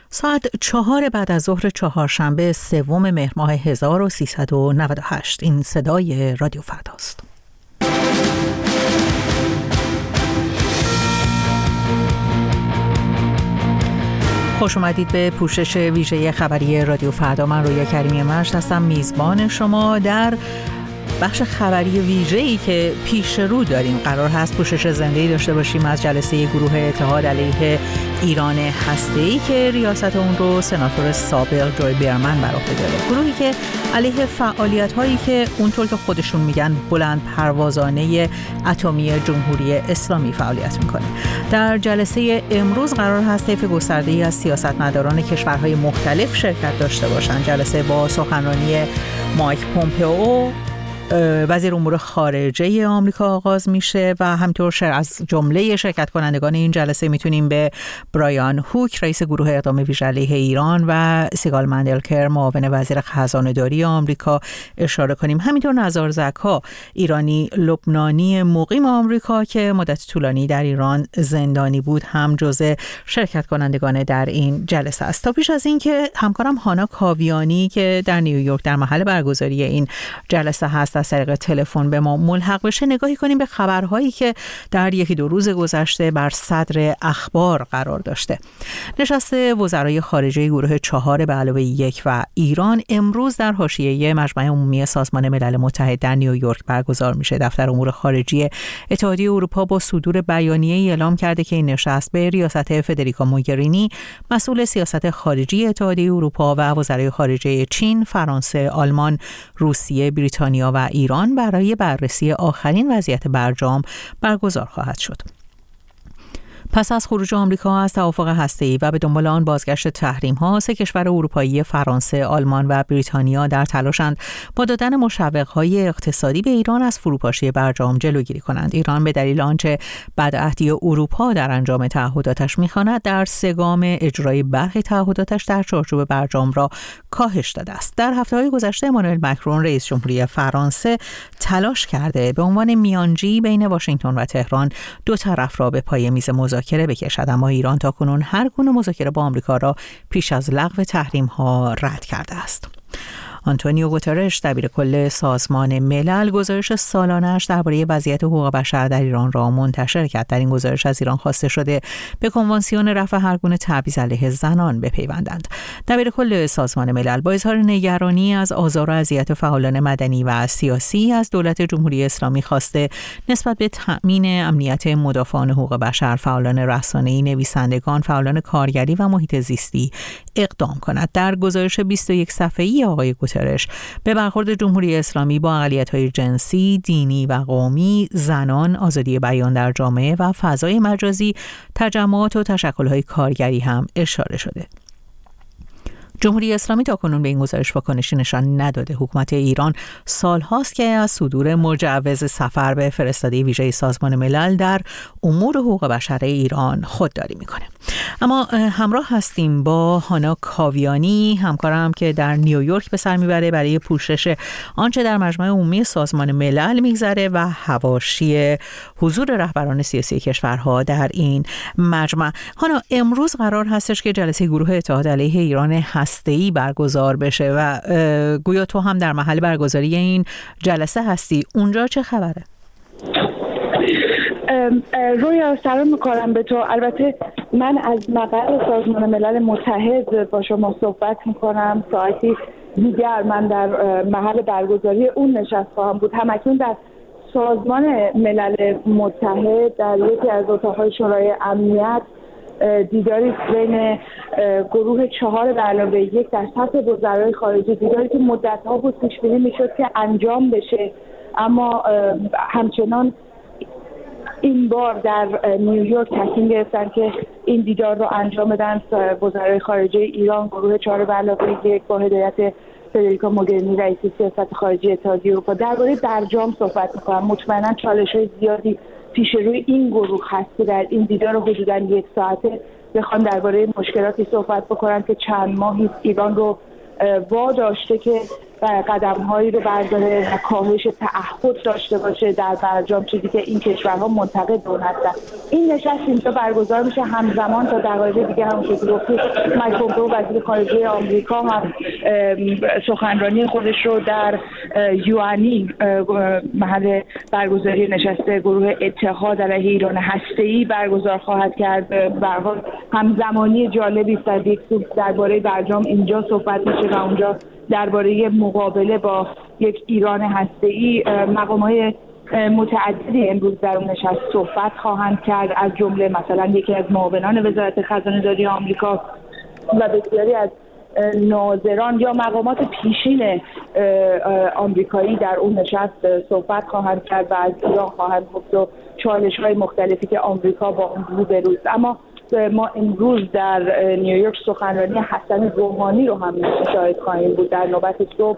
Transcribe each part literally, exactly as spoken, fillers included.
ساعت چهار بعد از ظهر چهارشنبه سوم مهر ماه هزار و سیصد و نود و هشت. این صدای رادیو فرداست. خوش اومدید به پوشش ویژه خبری رادیو فردا. من رویا کریمی مرشد هستم، میزبان شما. در بخش خبری ویژه‌ای که پیش رو داریم قرار هست پوشش زنده‌ای داشته باشیم از جلسه گروه اتحاد علیه ایران هسته‌ای که ریاست اون رو سناتور سابق جوی بیرمن بر عهده داره. گروهی که علیه فعالیت‌هایی که اونطور که خودشون میگن بلند پروازانه اتمی جمهوری اسلامی فعالیت میکنه. در جلسه امروز قرار هست طیف گسترده‌ای از سیاستمداران کشورهای مختلف شرکت داشته باشند. جلسه با سخنرانی مایک پومپئو وزیر امور خارجه آمریکا آغاز میشه و همینطور از جمله شرکت کنندگان این جلسه میتونیم به برایان هوک رئیس گروه اقدام ویژه علیه ایران و سیگال مندلکر معاون وزیر خزانه‌داری آمریکا اشاره کنیم. همینطور نزار زکا ایرانی لبنانی مقیم آمریکا که مدت طولانی در ایران زندانی بود هم جزء شرکت کنندگان در این جلسه است. تا پیش از این که همکارم هانا کاویانی که در نیویورک در محل برگزاری این جلسه هست از طریق تلفن به ما ملحق بشه، نگاهی کنیم به خبرهایی که در یکی دو روز گذشته بر صدر اخبار قرار داشته. نشست وزرای خارجه گروه چهار به علاوه یک و ایران امروز در حاشیه مجمع عمومی سازمان ملل متحد در نیویورک برگزار میشه. دفتر امور خارجه اتحادیه اروپا با صدور بیانیه‌ای اعلام کرده که این نشست به ریاست فدریکا موگرینی مسئول سیاست خارجی اتحادیه اروپا و وزرای خارجه چین، فرانسه، آلمان، روسیه، بریتانیا و ایران برای بررسی آخرین وضعیت برجام برگزار خواهد شد. پس از خروج آمریکا از توافق هسته‌ای و به دنبال آن بازگشت تحریم‌ها، سه کشور اروپایی فرانسه، آلمان و بریتانیا در تلاشند با دادن مشوق‌های اقتصادی به ایران از فروپاشی برجام جلوگیری کنند. ایران به دلیل آنچه بدعهدی اروپا در انجام تعهداتش می‌خواند، در سگام اجرای برخی تعهداتش در چارچوب برجام را کاهش داده است. در هفته‌های گذشته امانوئل مکرون رئیس جمهوری فرانسه تلاش کرده به عنوان میانجی بین واشنگتن و تهران دو طرف را به پای میز مذاکره بکشد، اما ایران تاکنون هر گونه مذاکره با آمریکا را پیش از لغو تحریم‌ها رد کرده است. آنتونیو گوترش دبیر کل سازمان ملل گزارش سالانه‌اش درباره وضعیت حقوق بشر در ایران را منتشر کرد. در این گزارش از ایران خواسته شده به کنوانسیون رفع هر گونه تبعیض علیه زنان بپیوندند. دبیر کل سازمان ملل با اظهار نگرانی از آزار و اذیت فعالان مدنی و سیاسی از دولت جمهوری اسلامی خواسته نسبت به تأمین امنیت مدافعان حقوق بشر، فعالان رسانه‌ای، نویسندگان، فعالان کارگری و محیط زیستی اقدام کند. در گزارش بیست و یک صفحه‌ای آقای گوترش به برخورد جمهوری اسلامی با اقلیت‌های جنسی، دینی و قومی، زنان، آزادی بیان در جامعه و فضای مجازی، تجمعات و تشکل‌های کارگری هم اشاره شده. جمهوری اسلامی تاکنون به این گزارش واکنشی نشان نداده. حکومت ایران سالهاست که از صدور مجوز سفر به فرستاده ویژه سازمان ملل در امور حقوق بشر ایران خودداری میکنه. اما همراه هستیم با هانا کاویانی، همکارم که در نیویورک به سر میبره برای پوشش آنچه در مجمع عمومی سازمان ملل میگذره و حواشی حضور رهبران سیاسی کشورها در این مجمع. هانا، امروز قرار هستش که جلسه گروه اتحاد علیه ایران هسته‌ای برگزار بشه و گویا تو هم در محل برگزاری این جلسه هستی. اونجا چه خبره؟ رویا سلام میکنم به تو. البته من از مقر سازمان ملل متحد با شما صحبت میکنم. ساعتی دیگر من در محل برگزاری اون نشست خواهم بود. همکنون در سازمان ملل متحد در یکی از اتاقهای شورای امنیت دیداری بین گروه چهار به علاوه یک در سطح وزرای خارجه، دیداری که مدت‌ها بود پیش بینی میشد که انجام بشه، اما همچنان این بار در نیویورک تصمیم گرفتن که این دیدار رو انجام بدن. وزرای خارجه ایران، گروه چهار به علاوه یک با هدایت فدریکا موگرینی رئیس سیاست خارجی اتحادیه اروپا درباره برجام صحبت می‌کنن. مطمئنا چالش‌های زیادی پیش روی این گروه هست که در این دیدار رو حدوداً یک ساعته بخوان درباره مشکلاتی صحبت بکنن که چند ماهی ایران رو واداشته که قدم‌هایی رو برداره و کاهش تعهد داشته باشه در برجام، چیزی که این کشورها منتقد اون هستن. این نشست اینجا برگزار میشه همزمان تا دقایق دیگه همونطور که گفتید مایک پومپئو وزیر خارجه آمریکا هم سخنرانی خودش رو در یوانی محل برگزاری نشست گروه اتحاد علیه ایران هسته‌ای برگزار خواهد کرد. به هر حال همزمانی جالبی است، در یک سو درباره برجام اینجا صحبت میشه و اونجا درباره مقابله با یک ایران هسته‌ای. مقام‌های متعددی امروز در اون نشست صحبت خواهند کرد، از جمله مثلا یکی از معاونان وزارت خزانه‌داری آمریکا و بسیاری از ناظران یا مقامات پیشین آمریکایی در اون نشست صحبت خواهند کرد و از ایران خواهند گفت و چالش‌های مختلفی که آمریکا با اون روبروست. اما ما امروز در نیویورک سخنرانی حسن روحانی رو هم شاهد خواهیم بود. در نوبت صبح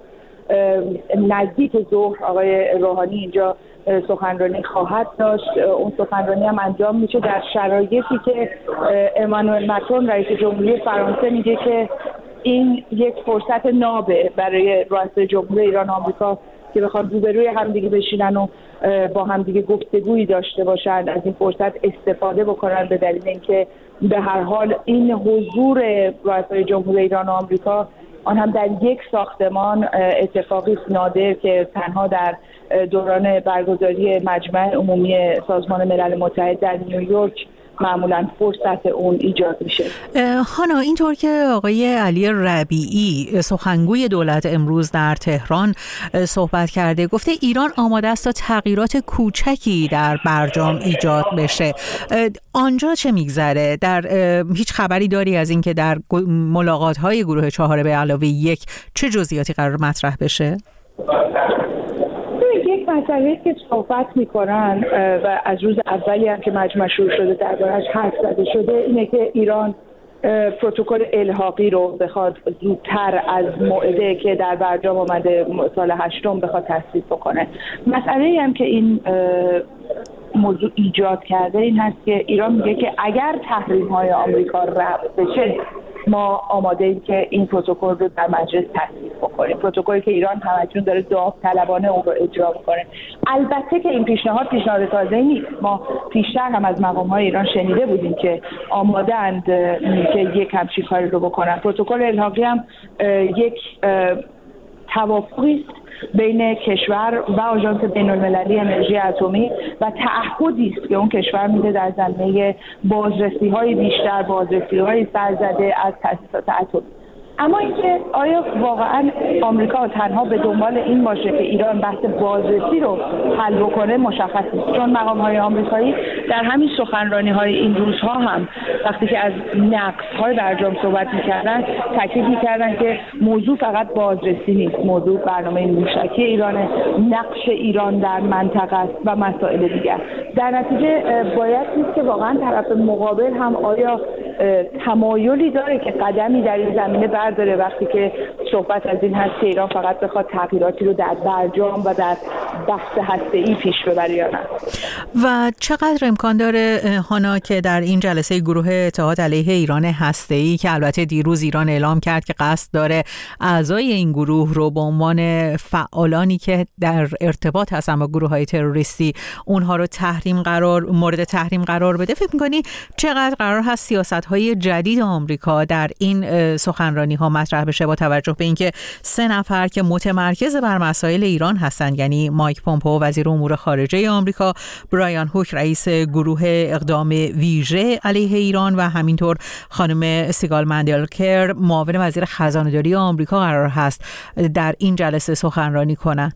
نزدیک ظهر آقای روحانی اینجا سخنرانی خواهد داشت. اون سخنرانی هم انجام میشه در شرایطی که امانوئل مکرون رئیس جمهوری فرانسه میگه که این یک فرصت نابه برای رئیس جمهور ایران و آمریکا که بخوان روبروی همدیگه بشینن و با همدیگه گفتگویی داشته باشن، از این فرصت استفاده بکنن، به دلیل اینکه به هر حال این حضور رئیس جمهور ایران و آمریکا آن هم در یک ساختمان اتفاقی نادر که تنها در دوران برگزاری مجمع عمومی سازمان ملل متحد در نیویورک معمولاً فرصت اون ایجاد میشه. هانا، اینطور که آقای علی ربیعی سخنگوی دولت امروز در تهران صحبت کرده، گفته ایران آماده است تا تغییرات کوچکی در برجام ایجاد بشه. آنجا چه میگذره؟ در هیچ خبری داری از اینکه در ملاقات‌های گروه چهار به علاوه یک چه جزئیاتی قرار مطرح بشه؟ یک مسئله که صحبت میکنن و از روز اولی هم که مجمع شروع شده درباره‌اش حرف زده شده اینه که ایران پروتکل الحاقی رو بخواد زودتر از موعده که در برجام آمده سال هشتم بخواد تصویب بکنه. مسئله هم که این موضوع ایجاد کرده این هست که ایران میگه که اگر تحریم‌های آمریکا رفع بشه ما آماده ایم که این پروتکل رو در مجلس تصویب بکنیم، پروتکلی که ایران همکنون داره داوطلبانه اون رو اجرا بکنه. البته که این پیشنهاد پیشنهاد تازه‌ای نیست. ما پیشتر هم از مقام‌های ایران شنیده بودیم که آماده اند که یک همچین کاری رو بکنن. پروتکل الحاقی هم یک توافقی است بین کشور و آژانس بین‌المللی انرژی اتمی و تعهدی است که اون کشور میده در زمینه بازرسی‌های بیشتر، بازرسی‌های سرزده از تأسیسات اتمی. اما اینکه آیا واقعا آمریکا تنها به دنبال این باشه که ایران بحث بازرسی رو حل بکنه مشخص نیست، چون مقام‌های آمریکایی در همین سخنرانی‌های این روزها هم وقتی که از نقص‌های برجام صحبت می‌کردن تاکید می‌کردن که موضوع فقط بازرسی نیست، موضوع برنامه موشکی ایران، نقش ایران در منطقه است و مسائل دیگر. در نتیجه باید دید که واقعا طرف مقابل هم آیا تمایلی داره که قدمی در این زمینه برداره وقتی که صحبت از این هست که ایران فقط بخواد تغییراتی رو در برجام و در بحث هسته‌ای پیش ببره یا نه. و چقدر امکان داره هانا که در این جلسه گروه اتحاد علیه ایران هسته‌ای که البته دیروز ایران اعلام کرد که قصد داره اعضای این گروه رو به عنوان فعالانی که در ارتباط هستن با گروه‌های تروریستی اونها رو تحریم قرار مورد تحریم قرار بده، فکر می‌کنی چقدر قرار هست سیاست‌های جدید آمریکا در این سخنرانی ها مطرح بشه با توجه به اینکه سه نفر که متمرکز بر مسائل ایران هستند، یعنی مایک پومپئو وزیر امور خارجه آمریکا، برایان هوک رئیس گروه اقدام ویژه علیه ایران و همینطور خانم سیگال مندلکر معاون وزیر خزانه‌داری آمریکا قرار هست در این جلسه سخنرانی کنند.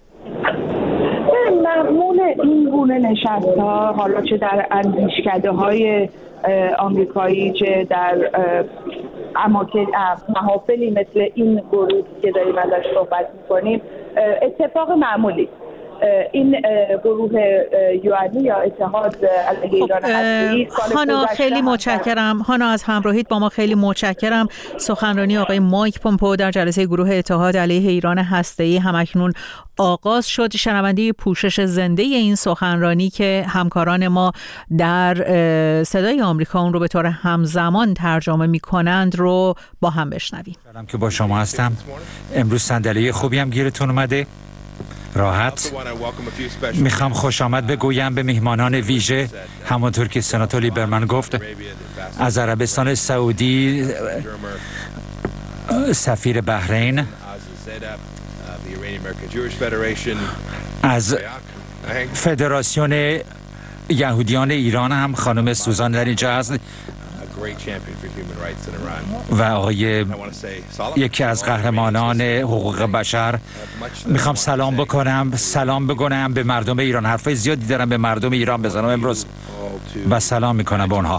معمول این گونه نشست‌ها حالا چه در اندیشکده‌های آمریکایی چه در اماکن محافلی مثل این گروه که داریم ازش صحبت می‌کنیم اتفاق معمولی. این گروه یوانی یا اتحاد علیه ایران هسته‌ای هانا خیلی متشکرم. هانا از همراهیت با ما خیلی متشکرم. سخنرانی آقای مایک پومپئو در جلسه گروه اتحاد علیه ایران هسته‌ای همکنون آغاز شد. شنونده پوشش زنده این سخنرانی که همکاران ما در صدای آمریکا اون رو به طور همزمان ترجمه می‌کنند رو با هم بشنویم. سلام که با شما هستم. امروز صندلی خوبی هم گیرتون اومده؟ راحت. میخوام خوش آمد بگویم به میهمانان ویژه، همونطور که سناتور لیبرمن گفت، از عربستان سعودی سفیر بحرین، از فدراسیون یهودیان ایران هم خانم سوزان در اینجا هست و آقای یکی از قهرمانان حقوق بشر. میخوام سلام بکنم سلام بکنم به مردم ایران. حرفای زیادی دارم به مردم ایران بزنم امروز و سلام میکنم به اونها.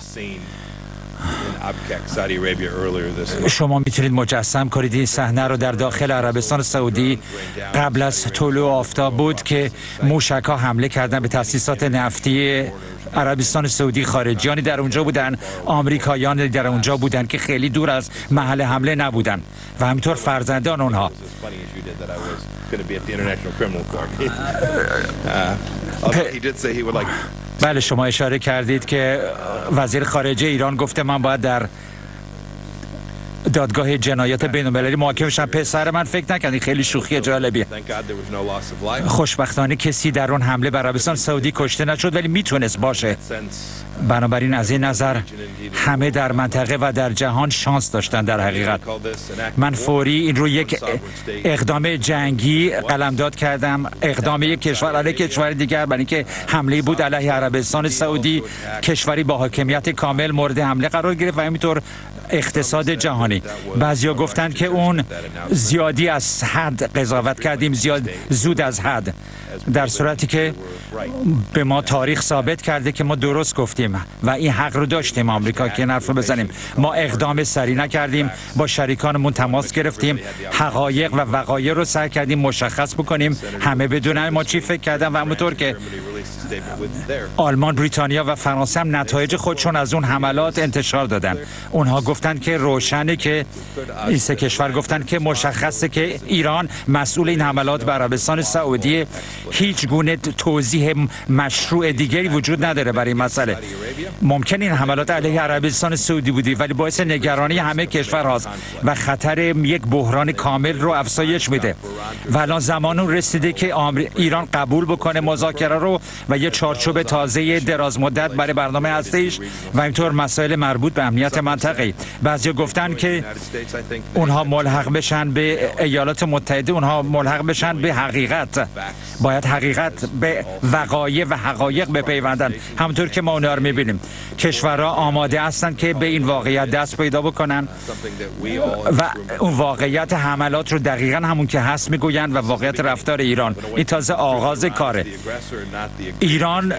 شما میتونید مجسم کنید این صحنه رو. در داخل عربستان سعودی قبل از طلوع آفتاب بود که موشک‌ها حمله کردن به تأسیسات نفتی عربستان سعودی. خارجیانی در اونجا بودن، آمریکایان در اونجا بودن که خیلی دور از محل حمله نبودن و همینطور فرزندان اونها. بله، شما اشاره کردید که وزیر خارجه ایران گفته من باید در دادگاه جنایات بین‌المللی محاکمه شم. پسر من فکر نکنید، خیلی شوخی جالبیه. خوشبختانه کسی در اون حمله به عربستان سعودی کشته نشد، ولی میتونست باشه. بنابراین از این نظر همه در منطقه و در جهان شانس داشتن. در حقیقت من فوری این رو یک اقدام جنگی قلمداد کردم، اقدام یک کشور علیه کشور دیگر، برای اینکه حمله بود علیه عربستان سعودی. کشوری با حاکمیت کامل مورد حمله قرار گرفت و همینطور اقتصاد جهانی. بعضیا گفتند که اون زیادی از حد قضاوت کردیم، زیاد زود از حد، در صورتی که به ما تاریخ ثابت کرده که ما درست گفتیم و این حق رو داشتیم آمریکا که نرف رو بزنیم. ما اقدام سری نکردیم، با شریکانمون تماس گرفتیم، حقایق و وقایع رو سعی کردیم مشخص بکنیم، همه بدونن ما چی فکر کردن و همونطور که آلمان، بریتانیا و فرانسه هم نتایج خودشون از اون حملات انتشار دادن. اونها گفتن که روشنه که این سه کشور گفتن که مشخصه که ایران مسئول این حملات به عربستان سعودی. هیچ گونه توضیح مشروع دیگری وجود نداره برای این مسئله. ممکن این حملات علیه عربستان سعودی بودی، ولی باعث نگرانی همه کشور هاست و خطر یک بحران کامل رو افزایش میده. و الان زمان رسیده که ایران قبول بکنه مذاکره رو و یه چارچوب تازه دراز مدت برای برنامه هستیش و اینطور مسائل مربوط به امنیت منطقه. بعضی گفتن که اونها ملحق بشن به ایالات متحده، اونها ملحق بشن به حقیقت. باید حقیقت به وقایع و حقایق بپیوندن. همونطور که ما اونها رو میبینیم کشورها آماده هستن که به این واقعیت دست پیدا بکنن و اون واقعیت حملات رو دقیقاً همون که هست میگوین و واقعیت رفتار ایران. این تازه آغاز کاره. ایران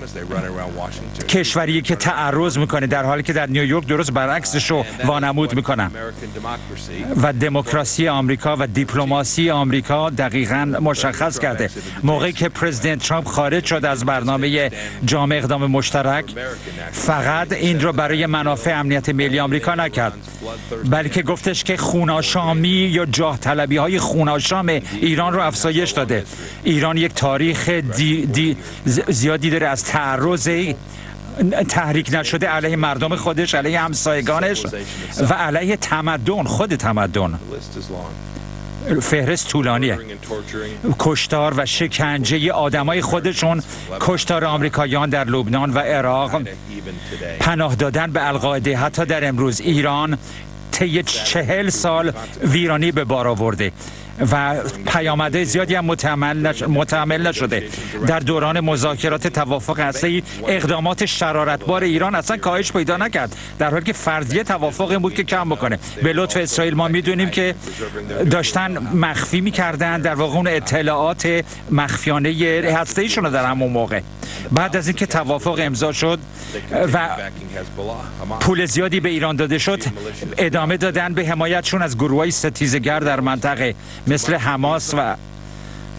کشوری که تعرض میکنه، در حالی که در نیویورک درست برعکسش رو وانمود میکنن. و دموکراسی آمریکا و دیپلماسی آمریکا دقیقاً مشخص کرده. موقعی که پرزیدنت ترامپ خارج شد از برنامه جامع اقدام مشترک، فقط این رو برای منافع امنیت ملی آمریکا نکرد، بلکه گفتش که خوناشامی یا جاه طلبی های خوناشام ایران رو افزایش داده. ایران یک تاریخ دی دی زیادی داره از تعرض تحریک نشده علیه مردم خودش، علیه همسایگانش و علیه تمدن، خود تمدن. فهرست طولانیه. کشتار و شکنجه آدمای خودشون، کشتار آمریکاییان در لبنان و عراق، پناه دادن به القاعده. حتی در امروز ایران طی چهل سال ویرانی به بار آورده و پیامدهای زیادی هم متحمل نشده. در دوران مذاکرات توافق هسته‌ای اقدامات شرارتبار ایران اصلا کاهش پیدا نکرد، در حالی که فرضیه توافق این بود که کم بکنه. به لطف اسرائیل ما میدونیم که داشتن مخفی میکردن در واقع اون اطلاعات مخفیانه هسته‌ایشون رو در همون موقع. بعد از اینکه توافق امضا شد و پول زیادی به ایران داده شد، ادامه دادن به حمایتشون از گروه‌های ستیزگر در منطقه مثل حماس و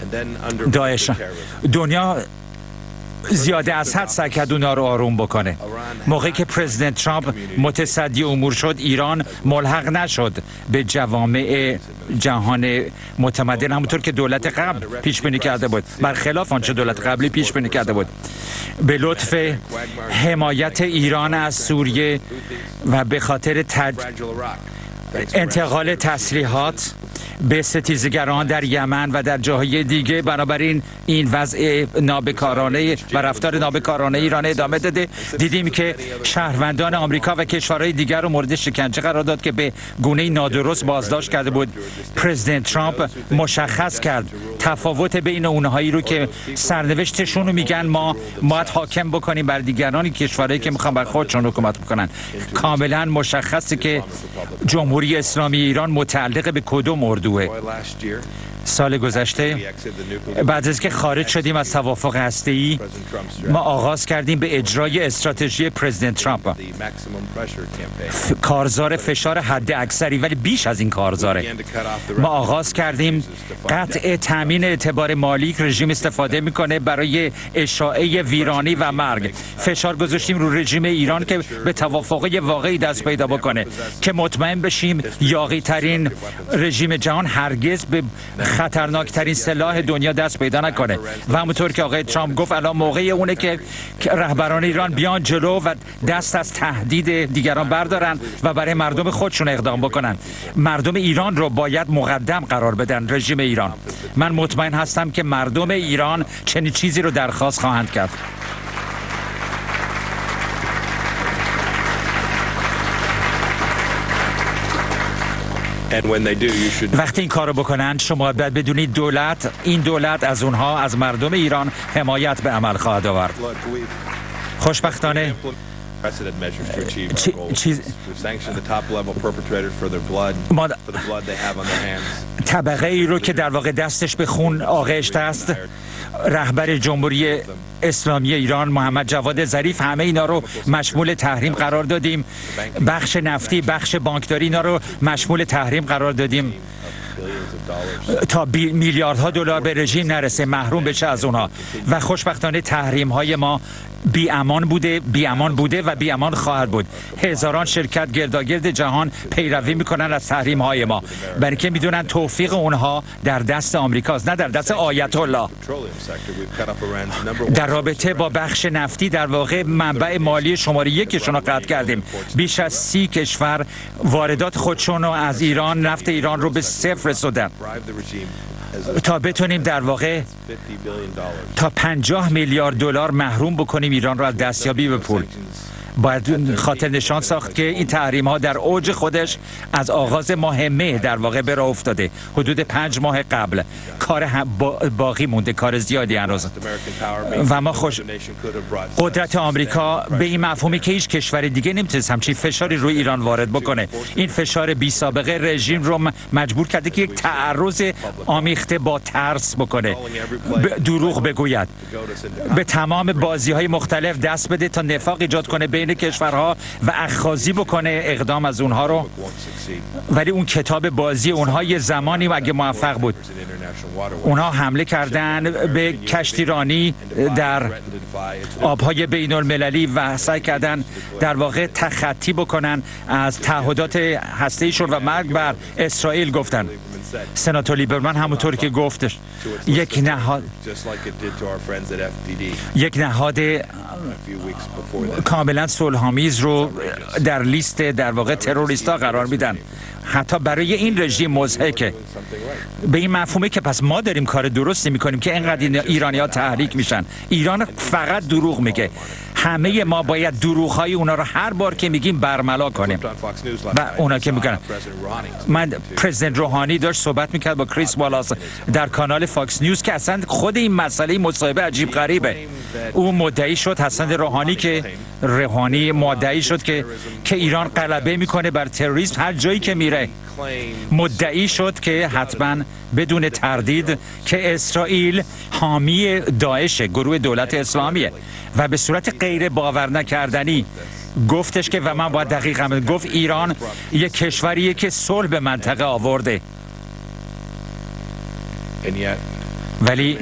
داعش. دنیا زیاده از حد سعی کرد اونا رو آروم بکنه. موقعی که پرزیدنت ترامپ متصدی امور شد، ایران ملحق نشد به جوامع جهان متمدن همونطور که دولت قبل پیش بینی کرده بود، برخلاف آنچه دولت قبلی پیش بینی کرده بود. به لطف حمایت ایران از سوریه و به خاطر تج... انتقال تسلیحات به ستیزگران در یمن و در جاهای دیگه، بنابراین این وضع نابکارانه و رفتار نابکارانه ایران ادامه داده. دیدیم که شهروندان آمریکا و کشورهای دیگر رو مورد شکنجه قرار داد که به گونه نادرست بازداشت کرده بود. پرزیدنت ترامپ مشخص کرد تفاوت بین اونهایی رو که سرنوشتشون رو میگن ما باید حاکم بکنیم بر دیگران کشورهایی که میخوان بر خودشون حکومت بکنن. کاملا مشخصه که جمهوری اسلامی ایران متعلق به کدوم اردوه. سال گذشته بعد از که خارج شدیم از توافق هسته‌ای، ما آغاز کردیم به اجرای استراتژی پرزیدنت ترامپ. ف... کارزار فشار حد اکثری، ولی بیش از این کارزاره. ما آغاز کردیم قطع تامین اعتبار مالی که رژیم استفاده میکنه برای اشاعه ویرانی و مرگ. فشار گذاشتیم رو رژیم ایران که به توافق واقعی دست پیدا بکنه که مطمئن بشیم یاغی ترین رژیم جهان هرگز به خطرناکترین سلاح دنیا دست پیدا نکنه. و همونطور که آقای ترامپ گفت الان موقع اونه که رهبران ایران بیان جلو و دست از تهدید دیگران بردارن و برای مردم خودشون اقدام بکنن. مردم ایران رو باید مقدم قرار بدن، رژیم ایران. من مطمئن هستم که مردم ایران چنین چیزی رو درخواست خواهند کرد. وقتی این کارو بکنن، شما باید بدونید دولت این دولت از اونها، از مردم ایران حمایت به عمل خواهد آورد. خوشبختانه چیز ما طبقه ای رو که در واقع دستش به خون آغشته است، رهبر جمهوری اسلامی ایران محمد جواد ظریف، همه اینا رو مشمول تحریم قرار دادیم. بخش نفتی، بخش بانکداری، اینا رو مشمول تحریم قرار دادیم تا میلیاردها دلار به رژیم نرسه، محروم بشه از اونها. و خوشبختانه تحریم های ما بی امان بوده، بی امان بوده و بی امان خواهد بود. هزاران شرکت گرداگرد جهان پیروی میکنن از تحریم های ما، برای اینکه میدونن توفیق اونها در دست آمریکاست، نه در دست آیت الله. در رابطه با بخش نفتی، در واقع منبع مالی شماره یکشون رو قطع کردیم. بیش از سی کشور واردات خودشون رو از ایران، نفت ایران رو به صفر رسوندن تا بتونیم در واقع تا پنجاه میلیارد دلار محروم بکنیم ایران را از دستیابی به پول. باید خاطر نشان ساخت که این تحریم ها در اوج خودش از آغاز ماه مه در واقع به راه افتاده، حدود پنج ماه قبل. کار باقی مونده، کار زیادی هنوز. و ما خوش قدرت آمریکا به این مفهومی که هیچ کشور دیگه نمیتونست همچین فشاری روی ایران وارد بکنه. این فشار بی سابقه رژیم رو مجبور کرده که یک تعرض آمیخته با ترس بکنه، دروغ بگوید، به تمام بازی های مختلف دست بده تا نفاق ایجاد کنه بین کشورها و اخاذی بکنه اقدام از اونها رو. ولی اون کتاب بازی اونها یه زمانی اگه موفق بود، اونها حمله کردن به کشتیرانی در آبهای بین المللی و سعی کردن در واقع تخطی بکنن از تعهدات هسته‌ایشون و مرگ بر اسرائیل گفتن. سناتور لیبرمن همونطور که گفتش یک نهاد یک نهاد کاملا صلح‌آمیز رو در لیست در واقع تروریستا قرار میدن. حتی برای این رژیم مضحکه، به این مفهومه که پس ما داریم کار درستی میکنیم که اینقدر ایرانی‌ها تحریک میشن. ایران فقط دروغ میگه. همه ما باید دروغ‌های اونا رو هر بار که میگیم برملا کنیم و اونا که میکنن. من پرزیدنت روحانی داشت صحبت میکرد با کریس والاس در کانال فاکس نیوز که اصلا خود این مسئله مصاحبه عجیب غریبه. او مدعی شد، حسن روحانی که روحانی مدعی شد که که ایران غلبه میکنه بر تروریسم هر جایی که میره. مدعی شد که حتما بدون تردید که اسرائیل حامی داعش، گروه دولت اسلامیه، و به صورت غیر باور نکردنی گفتش که و من باید دقیقا گفت ایران یک کشوریه که صلح به منطقه آورده. ولی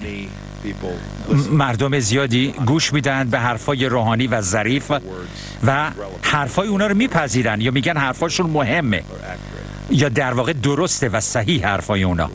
مردم زیادی گوش میدن به حرفای روحانی و ظریف و حرفای اونا رو میپذیرن یا میگن حرفاشون مهمه یا در واقع درسته و صحیح حرفای اونا.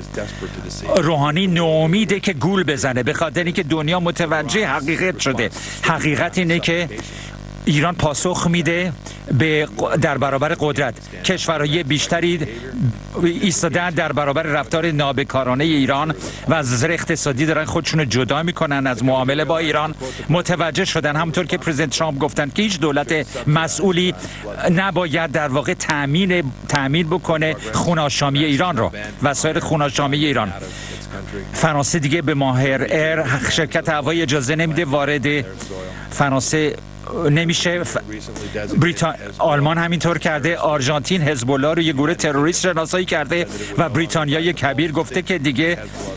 روحانی ناامیده که گول بزنه به خاطر اینکه دنیا متوجه حقیقت شده. حقیقت اینه که ایران پاسخ میده به در برابر قدرت. کشورهای بیشتری ایستادن در برابر رفتار نابکارانه ایران و از نظر اقتصادی دارن خودشون جدا میکنن از معامله با ایران. متوجه شدن همونطور که پرزیدنت ترامپ گفتن که هیچ دولت مسئولی نباید در واقع تامین تامین بکنه خونه‌آشامی ایران رو، وسایل خونه‌آشامی ایران. فرانسه دیگه به ماهر ایر شرکت هوایی اجازه نمیده وارد فرانسه نمیشه. بریتان... آلمان همینطور کرده. آرژانتین حزب الله رو یه گروه تروریست شناسایی کرده و بریتانیای کبیر گفته که دیگه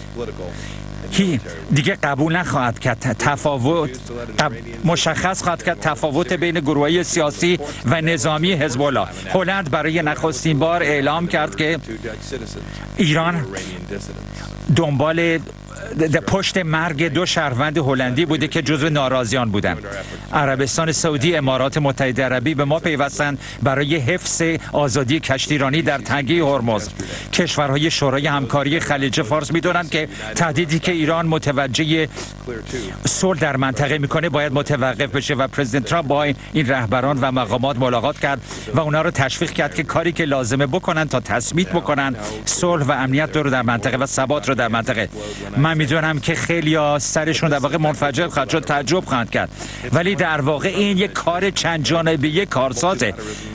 کی دیگه قبول نخواهد کرد تفاوت قب... مشخص خواهد کرد تفاوت بین گروه‌های سیاسی و نظامی حزب الله. هلند برای نخستین بار اعلام کرد که ایران دنبال پشت مرگ دو شهروند هلندی بوده که جزو ناراضیان بودند. عربستان سعودی، امارات متحده عربی به ما پیوستند برای حفظ آزادی کشتیرانی در تنگه هرمز. کشورهای شورای همکاری خلیج فارس می‌دونند که تهدیدی که ایران متوجه صلح در منطقه میکنه باید متوقف بشه و پرزیدنت ترامپ با این رهبران و مقامات ملاقات کرد و اونا رو تشویق کرد که کاری که لازمه بکنن تا تثبیت بکنن صلح و امنیت رو در منطقه و ثبات رو در منطقه. من میدونم که خیلی‌ها سرشون در واقع منفجر خواهد شد، تعجب خواهند کرد، ولی در واقع این یک کار چند جانبه کارسازه،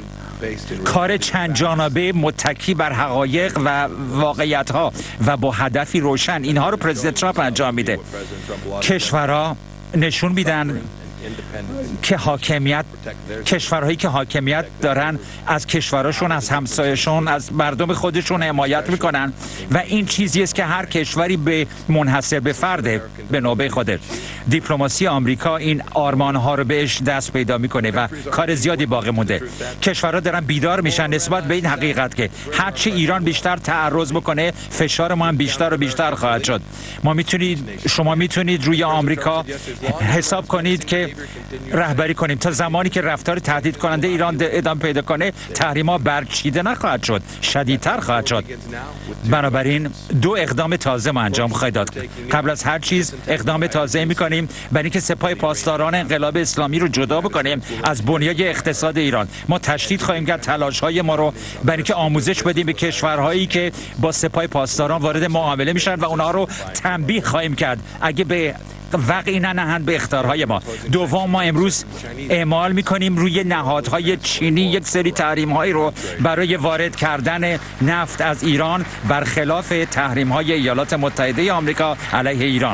کار چند جانبه متکی بر حقایق و واقعیت‌ها و با هدفی روشن. اینها رو پرزیدنت ترامپ انجام میده. کشورها نشون میدن که حاکمیت کشورهایی که حاکمیت دارن از کشورشون، از همسایه‌شون، از مردم خودشون حمایت میکنن و این چیزی است که هر کشوری به منحصر به فرده به نوبه خودش. دیپلماسی آمریکا این آرمان‌ها رو بهش دست پیدا میکنه و کار زیادی باقی مونده. کشورها دارن بیدار میشن نسبت به این حقیقت که هرچی ایران بیشتر تعرض بکنه فشار ما هم بیشتر و بیشتر خواهد شد. ما میتونید شما میتونید روی آمریکا حساب کنید که رهبری کنیم تا زمانی که رفتار تهدید کننده ایران ادامه پیدا کنه تحریم‌ها برچیده نخواهد شد، شدیدتر خواهد شد. بنابراین دو اقدام تازه ما انجام خواهید داد. قبل از هر چیز اقدام تازه می‌کنیم برای اینکه سپاه پاسداران انقلاب اسلامی رو جدا بکنیم از بنیاد اقتصاد ایران. ما تشدید خواهیم کرد تلاش‌های ما رو برای اینکه آموزش بدیم به کشورهایی که با سپاه پاسداران وارد معامله میشن و اونها رو تنبیه خواهیم کرد اگه به وقعی ننهند به اخطارهای ما. دوم، ما امروز اعمال میکنیم روی نهادهای چینی یک سری تحریم‌هایی رو برای وارد کردن نفت از ایران برخلاف تحریم‌های ایالات متحده آمریکا علیه ایران.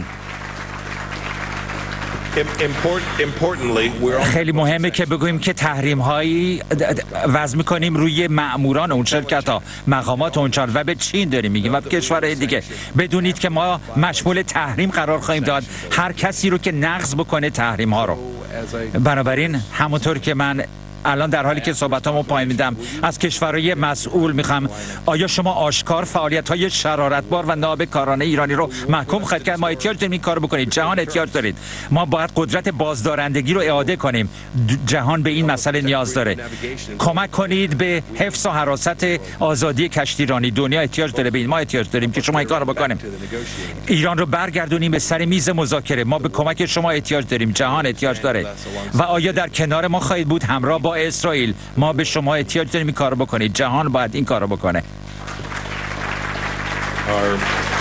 خیلی مهمه که بگوییم که تحریم هایی وضع میکنیم روی مأموران اون شرکت ها، مقامات اونجا و به چین داریم میگیم و به کشورهای دیگه. بدونید که ما مشمول تحریم قرار خواهیم داد هر کسی رو که نقض بکنه تحریم ها رو. بنابراین همونطور که من الان در حالی که صحبتامو پایین میدم از کشورهای مسئول میخوام آیا شما آشکار فعالیت‌های شرارتبار و نابکارانه ایرانی رو محکوم خواهید کرد؟ ما احتیاج داریم این کارو بکنید. جهان احتیاج دارید. ما باید قدرت بازدارندگی رو اعاده کنیم. جهان به این مسئله نیاز داره. کمک کنید به حفظ و حراست آزادی کشتیرانی. دنیا احتیاج داره به این. ما احتیاج داریم که شما این کارو بکنیم. ایران رو برگردونیم به سر میز مذاکره. ما به کمک شما احتیاج داریم. جهان احتیاج داره. و آیا در کنار ما خواهید بود همراه با اسرائیل؟ ما به شما احتیاج داریم این کارو بکنید. جهان باید این کارو بکنه. Our,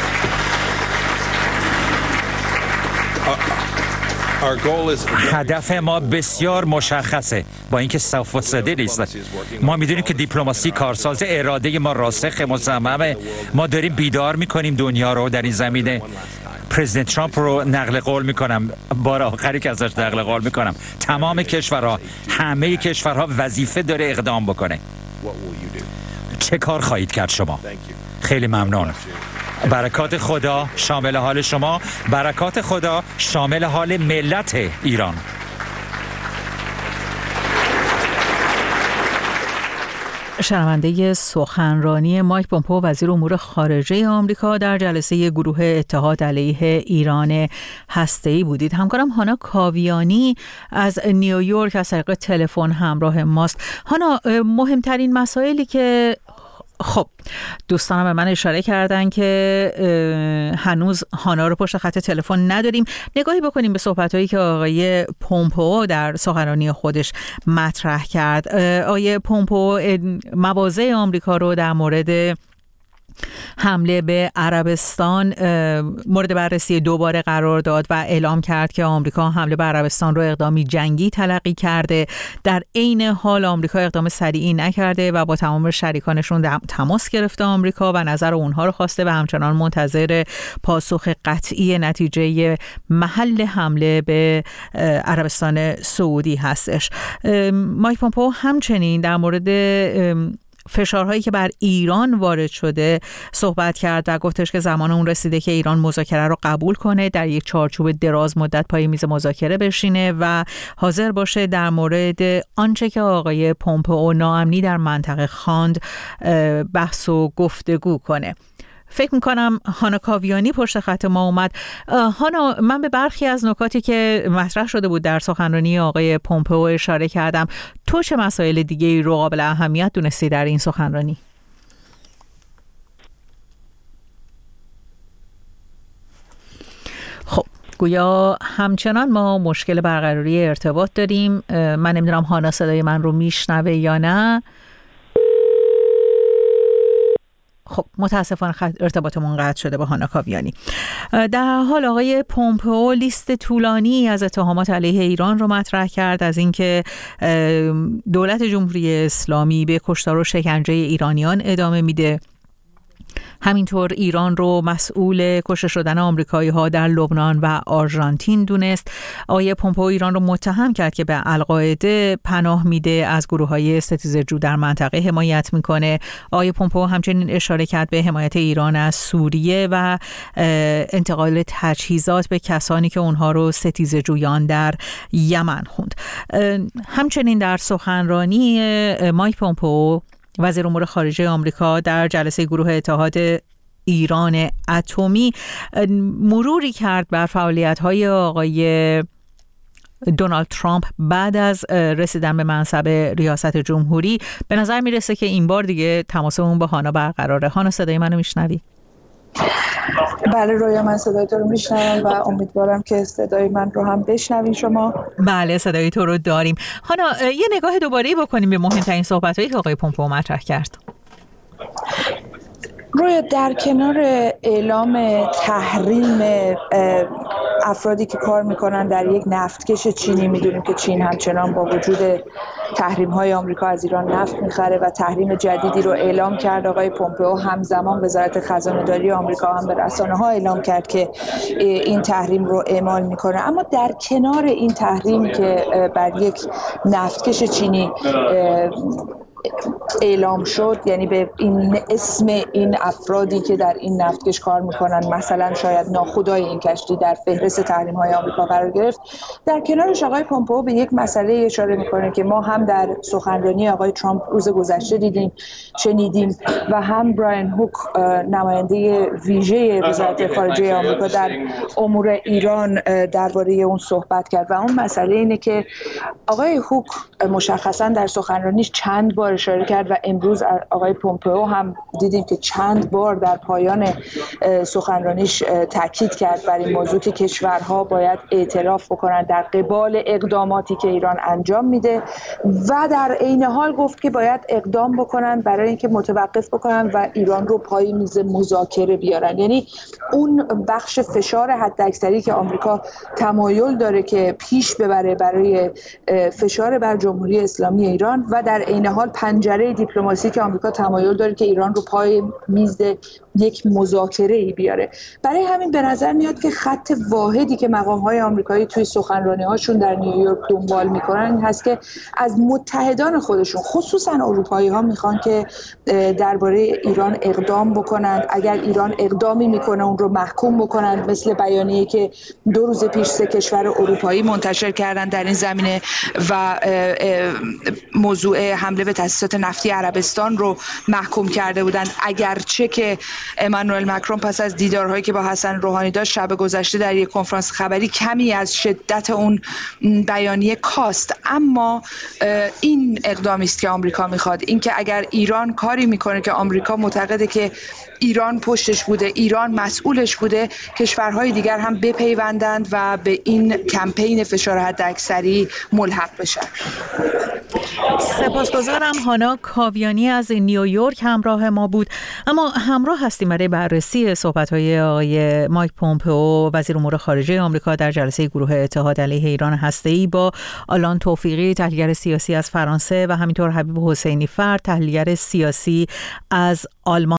our goal is... هدف ما بسیار مشخصه با اینکه صف و سده نیست. ما میدونیم که دیپلماسی کارساز، اراده ما راسخ مصممه. ما داریم بیدار میکنیم دنیا رو در این زمینه. پرزیدنت ترامپ رو نقل قول میکنم، بار آخری که ازش نقل قول میکنم، تمام کشورها، همه کشورها وظیفه داره اقدام بکنه. چه کار خواهید کرد شما؟ خیلی ممنون. برکات خدا شامل حال شما، برکات خدا شامل حال ملت ایران. شنونده سخنرانی مایک پومپئو وزیر امور خارجه آمریکا در جلسه گروه اتحاد علیه ایران هسته‌ای بودید. همکارم هانا کاویانی از نیویورک از طریق تلفن همراه ماست. هانا، مهمترین مسائلی که خب دوستانم به من اشاره کردن که هنوز هانا رو پشت خط تلفن نداریم. نگاهی بکنیم به صحبت‌هایی که آقای پومپئو در سخنرانی خودش مطرح کرد. آقای پومپئو مواضع آمریکا رو در مورد حمله به عربستان مورد بررسی دوباره قرار داد و اعلام کرد که آمریکا حمله به عربستان رو اقدامی جنگی تلقی کرده. در عین حال آمریکا اقدام سریعی نکرده و با تمام شریکانشون تماس گرفته آمریکا و نظر اونها رو خواسته و همچنان منتظر پاسخ قطعی نتیجه محل حمله به عربستان سعودی هستش. مایک پومپئو همچنین در مورد فشارهایی که بر ایران وارد شده صحبت کرد و گفتش که زمان اون رسیده که ایران مذاکره رو قبول کنه، در یک چارچوب دراز مدت پای میز مذاکره بشینه و حاضر باشه در مورد آنچه که آقای پومپئو ناامنی در منطقه خواند بحث و گفتگو کنه. فکر میکنم هانا کاویانی پشت خط ما اومد. هانا، من به برخی از نکاتی که مطرح شده بود در سخنرانی آقای پومپئو اشاره کردم. تو چه مسائل دیگه رو قابل اهمیت دونستی در این سخنرانی؟ خب گویا همچنان ما مشکل برقراری ارتباط داریم. من نمیدونم هانا صدای من رو میشنوه یا نه. خب متاسفانه ارتباطمون قطع شده با هانا کاویانی. در حال آقای پومپئو لیست طولانی از اتهامات علیه ایران رو مطرح کرد، از اینکه دولت جمهوری اسلامی به کشتار و شکنجه ایرانیان ادامه میده. همینطور ایران رو مسئول کشته شدن آمریکایی ها در لبنان و آرژانتین دونست. آقای پومپئو ایران رو متهم کرد که به القاعده پناه میده، از گروه های ستیزجو در منطقه حمایت میکنه. آقای پومپئو همچنین اشاره کرد به حمایت ایران از سوریه و انتقال تجهیزات به کسانی که اونها رو ستیزجویان در یمن خوند. همچنین در سخنرانی مایک پومپئو وزیر امور خارجه آمریکا در جلسه گروه اتحاد ایران اتمی مروری کرد بر فعالیت‌های آقای دونالد ترامپ بعد از رسیدن به منصب ریاست جمهوری. به نظر میرسه که این بار دیگه تماسمون با هانا برقراره. هانا، صدای منو میشنوی؟ بله رویا، من صدای تو رو میشنوم و امیدوارم که صدای من رو هم بشنوین شما. بله صدای تو رو داریم. هانا، یه نگاه دوباره بکنیم به مهمترین صحبت‌هایی که آقای پومپئو مطرح کرد. رویا، در کنار اعلام تحریم افرادی که کار میکنن در یک نفتکش چینی، میدونیم که چین همچنان با وجود تحریم های آمریکا از ایران نفت میخره و تحریم جدیدی رو اعلام کرد. آقای پومپئو همزمان وزارت خزانه داری آمریکا هم به رسانه ها اعلام کرد که این تحریم رو اعمال میکنه. اما در کنار این تحریم که بر یک نفتکش چینی اعلام شد، یعنی به این اسم این افرادی که در این نفتکش کار میکنن مثلا شاید ناخدای این کشتی در فهرست تحریم های آمریکا قرار گرفت، در کنارش آقای پومپئو به یک مسئله اشاره میکنه که ما هم در سخنرانی آقای ترامپ روز گذشته دیدیم شنیدیم و هم براین هوک نماینده ویژه وزارت خارجه آمریکا در امور ایران درباره اون صحبت کرد و اون مسئله اینه که آقای هوک مشخصا در سخنرانیش چند بار اشاره کرد و امروز آقای پومپئو هم دیدیم که چند بار در پایان سخنرانیش تاکید کرد بر این موضوع که کشورها باید اعتراف بکنن در قبال اقداماتی که ایران انجام میده و در عین حال گفت که باید اقدام بکنن برای اینکه متوقف بکنن و ایران رو پای میز مذاکره بیارن. یعنی اون بخش فشار حداکثری که آمریکا تمایل داره که پیش ببره برای فشار بر جمهوری اسلامی ایران و در عین حال پنجره دیپلماسی که آمریکا تمایل داره که ایران رو پای میز یک مذاکره‌ای بیاره. برای همین به نظر میاد که خط واحدی که مقام‌های آمریکایی توی سخنرانی‌هاشون در نیویورک دنبال می‌کنن این هست که از متحدان خودشون خصوصاً اروپایی‌ها میخوان که درباره ایران اقدام بکنند. اگر ایران اقدامی میکنه اون رو محکوم بکنند، مثل بیانیه‌ای که دو روز پیش سه کشور اروپایی منتشر کردن در این زمینه و موضوع حمله به تأسیسات نفتی عربستان رو محکوم کرده بودند. اگرچه که امانوئل مکرون پس از دیدارهایی که با حسن روحانی داشت شب گذشته در یک کنفرانس خبری کمی از شدت اون بیانیه کاست، اما این اقدامی است که آمریکا میخواد. اینکه اگر ایران کاری میکنه که آمریکا معتقده که ایران پشتش بوده، ایران مسئولش بوده، کشورهای دیگر هم بپیوندند و به این کمپین فشار حداکثری ملحق بشن. سپاسگزارم. هانا کاویانی از نیویورک همراه ما بود. اما همراه هستیم برای بررسی صحبت‌های آقای مایک پومپئو وزیر امور خارجه آمریکا در جلسه گروه اتحاد علیه ایران هسته‌ای با آلان توفیقی تحلیلگر سیاسی از فرانسه و همینطور حبیب حسینی فرد تحلیلگر سیاسی از آلمان.